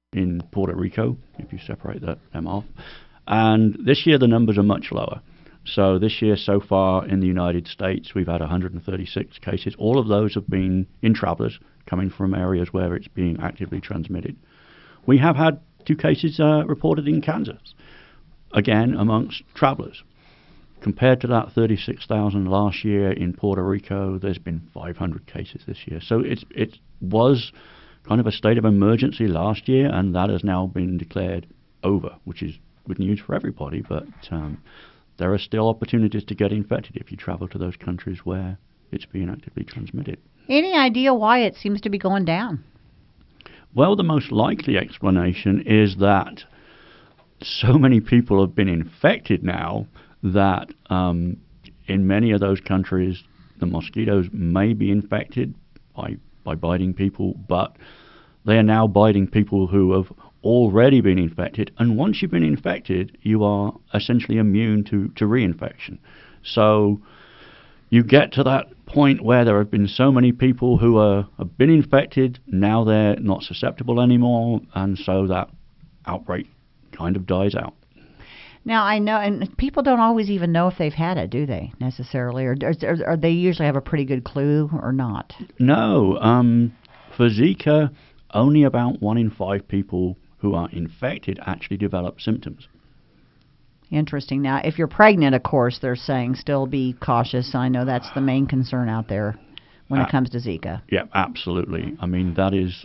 in Puerto Rico, if you separate them off. And this year the numbers are much lower. So this year so far in the United States, we've had 136 cases. All of those have been in travelers coming from areas where it's being actively transmitted. We have had 2 cases reported in Kansas, again amongst travelers. Compared to that 36,000 last year in Puerto Rico, there's been 500 cases this year. So it was kind of a state of emergency last year, and that has now been declared over, which is good news for everybody. But there are still opportunities to get infected if you travel to those countries where it's being actively transmitted. Any idea why it seems to be going down? Well, the most likely explanation is that so many people have been infected now that in many of those countries the mosquitoes may be infected by biting people, but they are now biting people who have already been infected, and once you've been infected you are essentially immune to reinfection. So you get to that point where there have been so many people who have been infected, now they're not susceptible anymore, and so that outbreak kind of dies out. Now, I know, and people don't always even know if they've had it, do they, necessarily? Or they usually have a pretty good clue or not? No. For Zika, only about 1 in 5 people who are infected actually develop symptoms. Interesting. Now, if you're pregnant, of course, they're saying still be cautious. I know that's the main concern out there when it comes to Zika. Yeah, absolutely. I mean, that is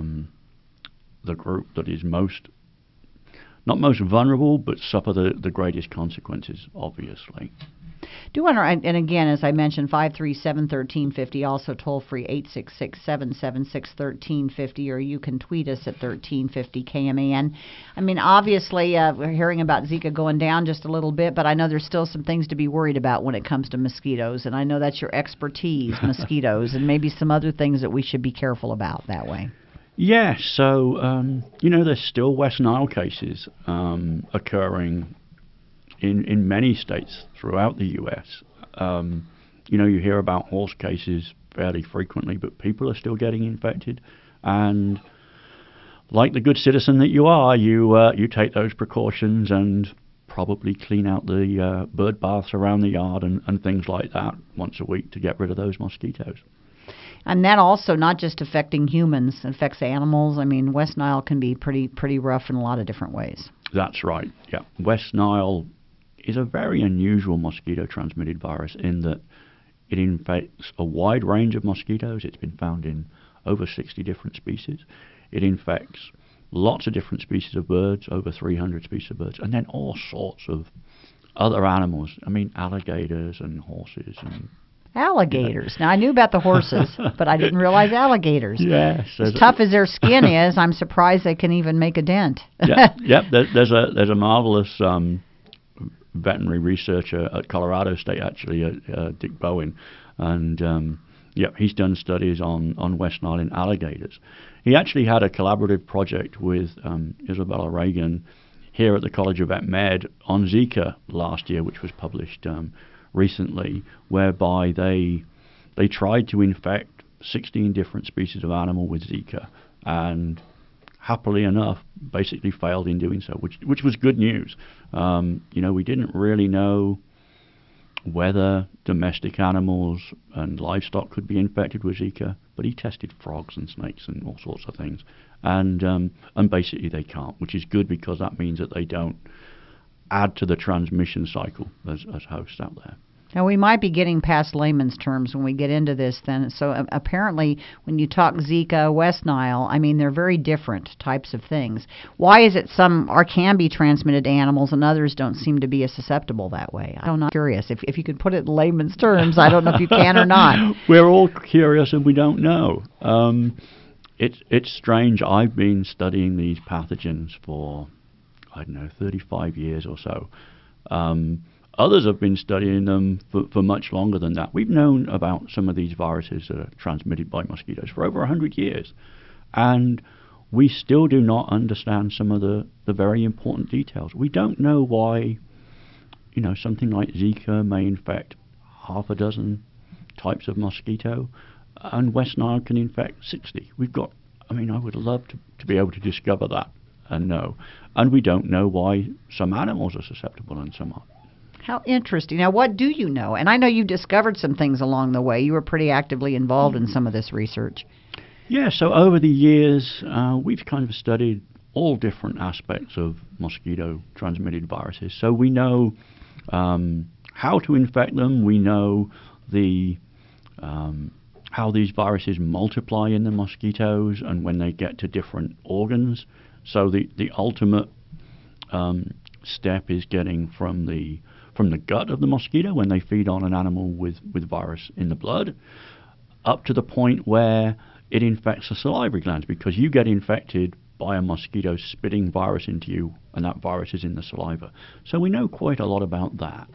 the group that is not most vulnerable, but suffer the greatest consequences, obviously. Do want to, and again, as I mentioned, 537-1350, also toll free 866-776-1350, or you can tweet us at 1350 KMAN. I mean, obviously, we're hearing about Zika going down just a little bit, but I know there's still some things to be worried about when it comes to mosquitoes, and I know that's your expertise, mosquitoes, and maybe some other things that we should be careful about that way. Yeah, so, there's still West Nile cases occurring in many states throughout the U.S. You hear about horse cases fairly frequently, but people are still getting infected. And like the good citizen that you are, you take those precautions and probably clean out the bird baths around the yard and things like that once a week to get rid of those mosquitoes. And that also not just affecting humans, it affects animals. I mean, West Nile can be pretty rough in a lot of different ways. That's right, yeah. West Nile is a very unusual mosquito-transmitted virus in that it infects a wide range of mosquitoes. It's been found in over 60 different species. It infects lots of different species of birds, over 300 species of birds, and then all sorts of other animals. I mean, alligators and horses and... Alligators. Now, I knew about the horses, but I didn't realize alligators. Yes. As tough as their skin is, I'm surprised they can even make a dent. Yep. There's a marvelous veterinary researcher at Colorado State, actually, Dick Bowen, and he's done studies on West Nile in alligators. He actually had a collaborative project with Isabella Reagan here at the College of Vet Med on Zika last year, which was published recently, whereby they tried to infect 16 different species of animal with Zika, and happily enough, basically failed in doing so, which was good news. We didn't really know whether domestic animals and livestock could be infected with Zika, but he tested frogs and snakes and all sorts of things, and basically they can't, which is good because that means that they don't add to the transmission cycle as hosts out there. Now, we might be getting past layman's terms when we get into this then. So apparently, when you talk Zika, West Nile, I mean, they're very different types of things. Why is it some can be transmitted to animals and others don't seem to be as susceptible that way? I'm not curious. If you could put it in layman's terms, I don't know if you can or not. We're all curious and we don't know. It's strange. I've been studying these pathogens for, 35 years or so. Others have been studying them for much longer than that. We've known about some of these viruses that are transmitted by mosquitoes for over 100 years. And we still do not understand some of the very important details. We don't know why, something like Zika may infect half a dozen types of mosquito, and West Nile can infect 60. I would love to be able to discover that no. And we don't know why some animals are susceptible and some aren't. How interesting. Now, what do you know? And I know you discovered some things along the way. You were pretty actively involved in some of this research. Yeah, so over the years, we've kind of studied all different aspects of mosquito-transmitted viruses. So we know how to infect them. We know how these viruses multiply in the mosquitoes and when they get to different organs. So the ultimate step is getting from the gut of the mosquito when they feed on an animal with virus in the blood, up to the point where it infects the salivary glands, because you get infected by a mosquito spitting virus into you, and that virus is in the saliva. So we know quite a lot about that.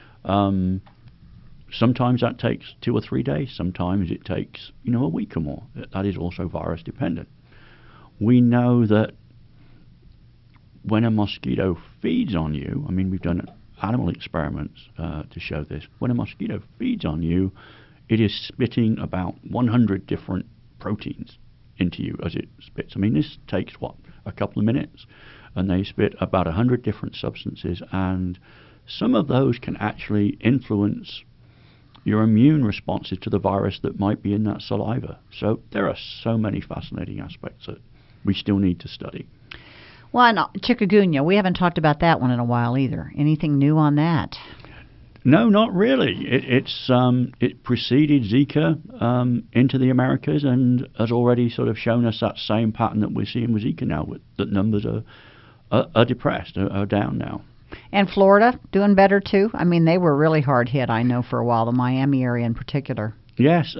Sometimes that takes 2 or 3 days. Sometimes it takes, a week or more. That is also virus dependent. We know that when a mosquito feeds on you, we've done animal experiments to show this. When a mosquito feeds on you, it is spitting about 100 different proteins into you as it spits. This takes, a couple of minutes, and they spit about 100 different substances, and some of those can actually influence your immune responses to the virus that might be in that saliva. So there are so many fascinating aspects that we still need to study. Well, and chikungunya, we haven't talked about that one in a while either. Anything new on that? No, not really. It preceded Zika into the Americas and has already sort of shown us that same pattern that we're seeing with Zika now, that numbers are depressed, are down now. And Florida doing better too? They were really hard hit, I know, for a while, the Miami area in particular. Yes.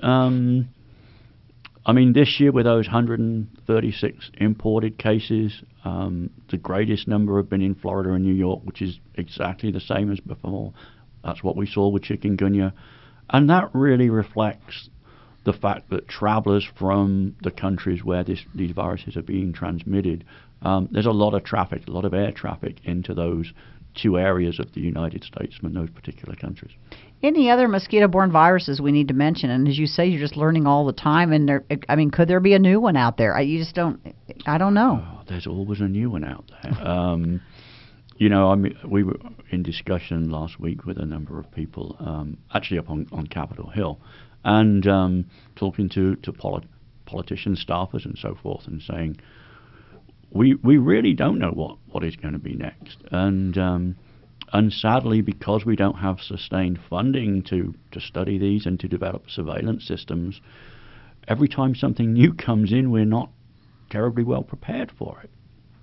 This year with those 136 imported cases, the greatest number have been in Florida and New York, which is exactly the same as before. That's what we saw with chikungunya. And that really reflects the fact that travelers from the countries where these viruses are being transmitted, there's a lot of traffic, a lot of air traffic into those 2 areas of the United States from those particular countries. Any other mosquito-borne viruses we need to mention? And as you say, you're just learning all the time. And could there be a new one out there? I don't know. Oh, there's always a new one out there. We were in discussion last week with a number of people, actually up on Capitol Hill, and talking to politicians, staffers, and so forth, and saying, we really don't know what is going to be next. And sadly, because we don't have sustained funding to study these and to develop surveillance systems, every time something new comes in, we're not terribly well prepared for it.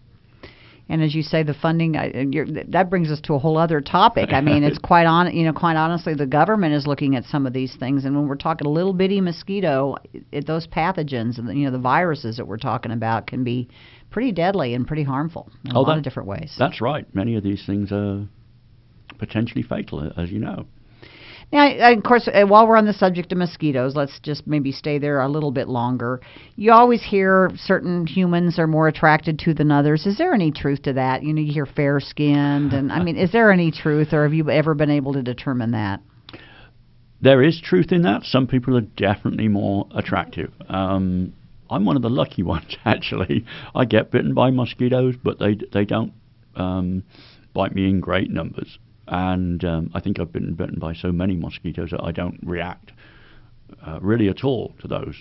And as you say, the funding, that brings us to a whole other topic. It's quite honestly, the government is looking at some of these things. And when we're talking a little bitty mosquito, those pathogens, the viruses that we're talking about can be pretty deadly and pretty harmful in a lot of different ways. That's right. Many of these things are potentially fatal, as you know. Now, of course, while we're on the subject of mosquitoes, let's just maybe stay there a little bit longer. You always hear certain humans are more attracted to than others. Is there any truth to that? You hear fair-skinned, and is there any truth, or have you ever been able to determine that? There is truth in that. Some people are definitely more attractive. I'm one of the lucky ones, actually. I get bitten by mosquitoes, but they don't bite me in great numbers. And I think I've been bitten by so many mosquitoes that I don't react really at all to those.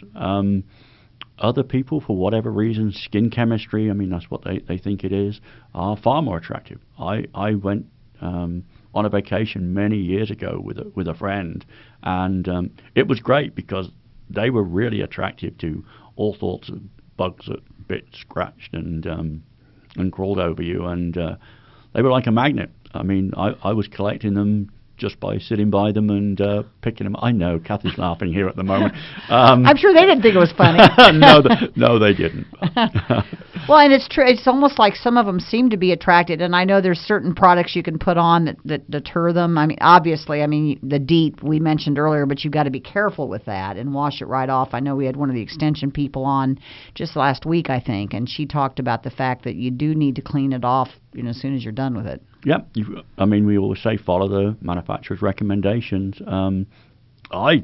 Other people, for whatever reason, skin chemistry, that's what they think it is, are far more attractive. I went on a vacation many years ago with a friend, and it was great because they were really attractive to all sorts of bugs that bit, scratched, and crawled over you, and they were like a magnet. I was collecting them just by sitting by them and picking them. I know, Kathy's laughing here at the moment. I'm sure they didn't think it was funny. No, they didn't. Well, and it's true. It's almost like some of them seem to be attracted, and I know there's certain products you can put on that deter them. Obviously, the DEET we mentioned earlier, but you've got to be careful with that and wash it right off. I know we had one of the extension people on just last week, I think, and she talked about the fact that you do need to clean it off, as soon as you're done with it. Yep. We always say follow the manufacturer's recommendations. I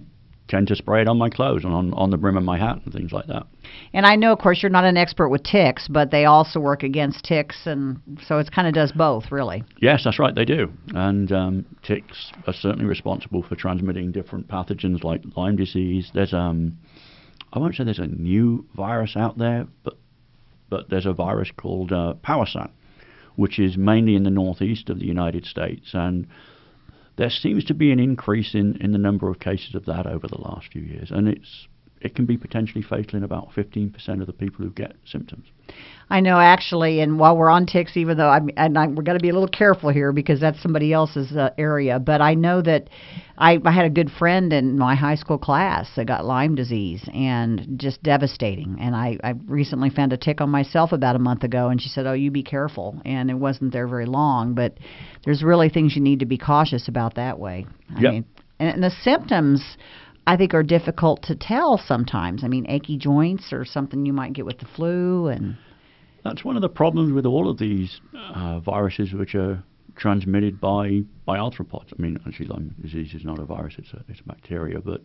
tend to spray it on my clothes and on the brim of my hat and things like that. And I know, of course, you're not an expert with ticks, but they also work against ticks, and so it kind of does both, really. Yes, that's right, they do. And ticks are certainly responsible for transmitting different pathogens like Lyme disease. There's I won't say there's a new virus out there, but there's a virus called Powassan, which is mainly in the northeast of the United States, and there seems to be an increase in the number of cases of that over the last few years, and it can be potentially fatal in about 15% of the people who get symptoms. I know, actually, and while we're on ticks, even though we're going to be a little careful here because that's somebody else's area, but I know that I had a good friend in my high school class that got Lyme disease, and just devastating. And I recently found a tick on myself about a month ago, and she said, "Oh, you be careful." And it wasn't there very long, but there's really things you need to be cautious about that way. I mean, and the symptoms, I think, are difficult to tell sometimes. I mean, achy joints or something you might get with the flu. And that's one of the problems with all of these viruses which are transmitted by arthropods. I mean, actually, Lyme disease is not a virus, it's a bacteria. But,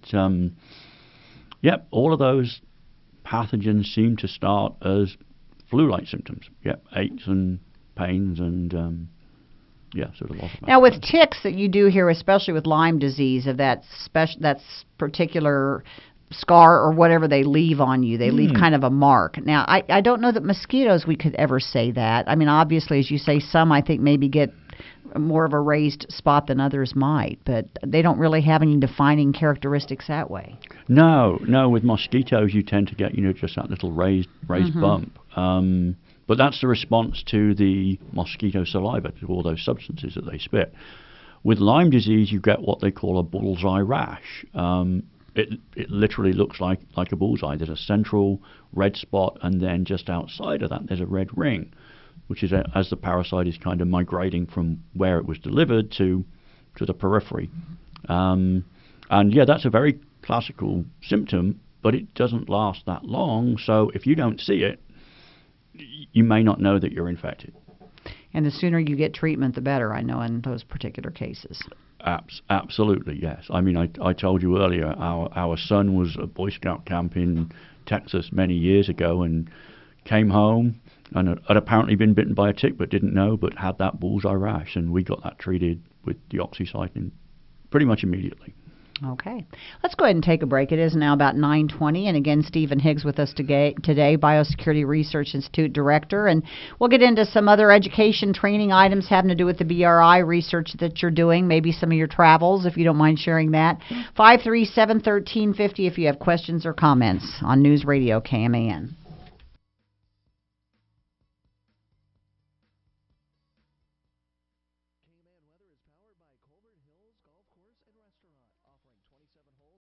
all of those pathogens seem to start as flu-like symptoms. Aches and pains and... sort of loss of now, with ticks that you do hear, especially with Lyme disease, of that particular scar or whatever they leave on you, they leave kind of a mark. Now, I don't know that mosquitoes we could ever say that. I mean, obviously, as you say, some I think maybe get more of a raised spot than others might, but they don't really have any defining characteristics that way. No, with mosquitoes you tend to get just that little raised bump. But that's the response to the mosquito saliva, to all those substances that they spit. With Lyme disease, you get what they call a bullseye rash. It literally looks like a bullseye. There's a central red spot, and then just outside of that, there's a red ring, which is as the parasite is kind of migrating from where it was delivered to the periphery. That's a very classical symptom, but it doesn't last that long. So if you don't see it, you may not know that you're infected. And the sooner you get treatment, the better, I know, in those particular cases. Absolutely, yes. I mean, I told you earlier, our son was at Boy Scout camp in Texas many years ago and came home and had apparently been bitten by a tick but didn't know, but had that bullseye rash, and we got that treated with deoxycycline pretty much immediately. Okay. Let's go ahead and take a break. It is now about 9:20, and again, Stephen Higgs with us today, Biosecurity Research Institute Director, and we'll get into some other education training items having to do with the BRI research that you're doing, maybe some of your travels, if you don't mind sharing that. 537-1350 if you have questions or comments on News Radio KMAN.